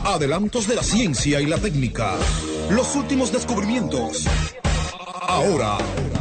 Adelantos de la ciencia y la técnica. Los últimos descubrimientos. Ahora.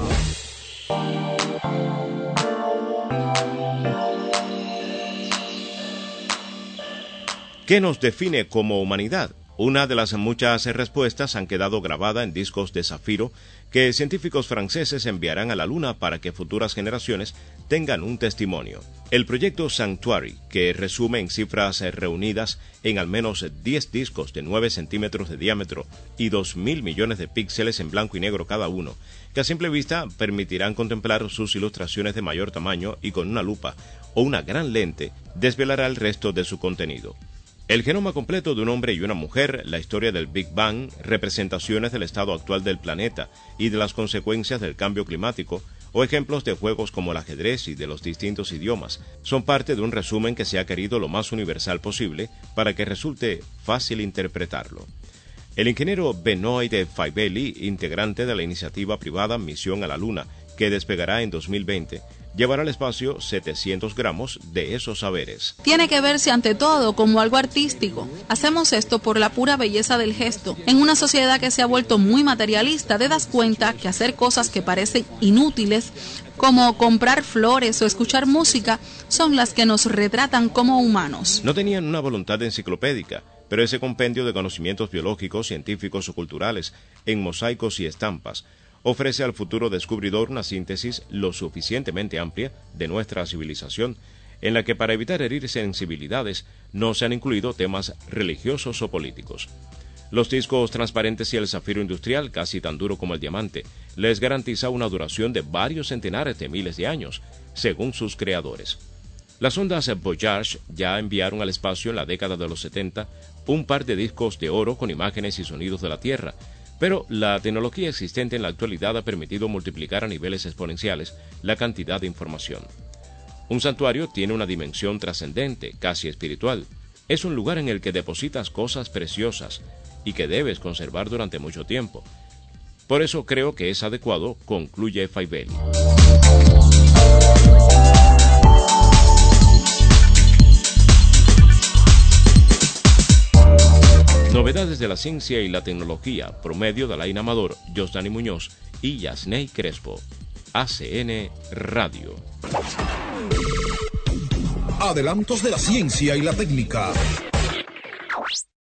¿Qué nos define como humanidad? Una de las muchas respuestas han quedado grabada en discos de zafiro que científicos franceses enviarán a la Luna para que futuras generaciones tengan un testimonio. El proyecto Sanctuary, que resume en cifras reunidas en al menos 10 discos de 9 centímetros de diámetro y 2.000 millones de píxeles en blanco y negro cada uno, que a simple vista permitirán contemplar sus ilustraciones de mayor tamaño y con una lupa o una gran lente desvelará el resto de su contenido. El genoma completo de un hombre y una mujer, la historia del Big Bang, representaciones del estado actual del planeta y de las consecuencias del cambio climático, o ejemplos de juegos como el ajedrez y de los distintos idiomas, son parte de un resumen que se ha querido lo más universal posible para que resulte fácil interpretarlo. El ingeniero Benoit Faivelli, integrante de la iniciativa privada Misión a la Luna, que despegará en 2020, llevará al espacio 700 gramos de esos saberes. Tiene que verse ante todo como algo artístico. Hacemos esto por la pura belleza del gesto. En una sociedad que se ha vuelto muy materialista, te das cuenta que hacer cosas que parecen inútiles, como comprar flores o escuchar música, son las que nos retratan como humanos. No tenían una voluntad enciclopédica, pero ese compendio de conocimientos biológicos, científicos o culturales, en mosaicos y estampas, ofrece al futuro descubridor una síntesis lo suficientemente amplia de nuestra civilización, en la que para evitar herir sensibilidades no se han incluido temas religiosos o políticos. Los discos transparentes y el zafiro industrial, casi tan duro como el diamante, les garantiza una duración de varios centenares de miles de años, según sus creadores. Las ondas Voyage ya enviaron al espacio en la década de los 70 un par de discos de oro con imágenes y sonidos de la Tierra, pero la tecnología existente en la actualidad ha permitido multiplicar a niveles exponenciales la cantidad de información. Un santuario tiene una dimensión trascendente, casi espiritual. Es un lugar en el que depositas cosas preciosas y que debes conservar durante mucho tiempo. Por eso creo que es adecuado, concluye Faivelli. Novedades de la ciencia y la tecnología, por medio de Alain Amador, Josdani Muñoz y Yasney Crespo. ACN Radio. Adelantos de la ciencia y la técnica.